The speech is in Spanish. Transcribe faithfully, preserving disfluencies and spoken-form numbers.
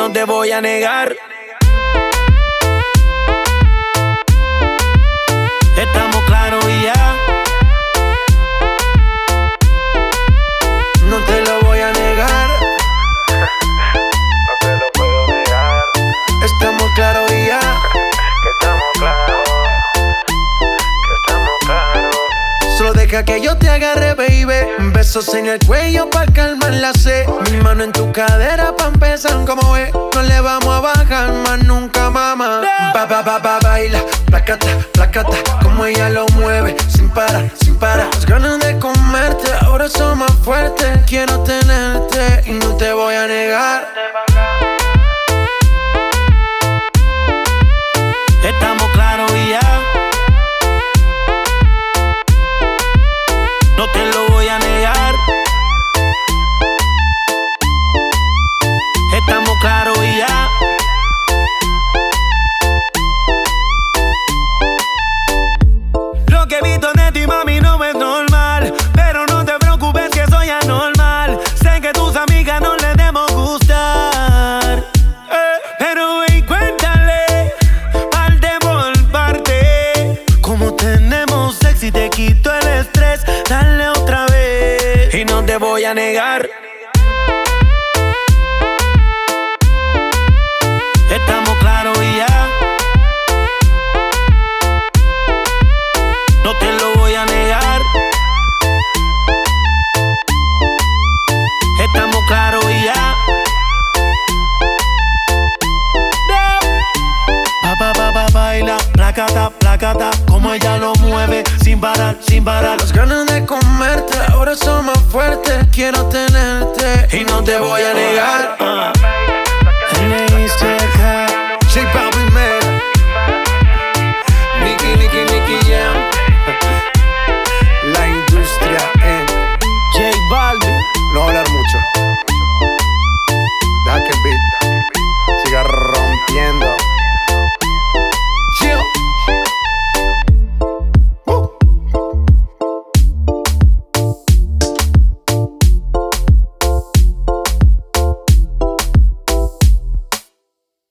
no te voy a negar. Estamos claros y ya. No te lo voy a negar. No te lo puedo negar. Estamos claros y ya. Que estamos claros. Que estamos claros. Solo deja que yo te agarre, baby. Besos en el cuello pa' calmar la sed. Mi mano en tu cadera pa' empezar, como ves. No le vamos a bajar más nunca, mamá. Ba, ba, ba, ba, baila, placata, placata. Como ella lo mueve, sin parar, sin parar. Las ganas de comerte, ahora son más fuertes. Quiero tenerte y no te voy a negar. Estamos claros y ya. No te lo voy a negar. Estamos claros y ya. Lo que he visto de ti, mami, no es normal. Pero no te preocupes que soy anormal. Sé que tus amigas no les debemos gustar, eh, pero ven, cuéntale parte por parte. Como tenemos sexy, te quito el estrés. Dale otra vez y no te voy a negar. Estamos claros y ya. No te lo voy a negar. Estamos claros y ya. Pa, pa, pa, pa, baila, placata, placata. Como ella lo mueve, sin parar, sin parar. Las ganas de comerte, ahora son más fuertes. Quiero tenerte y no te voy a negar. uh.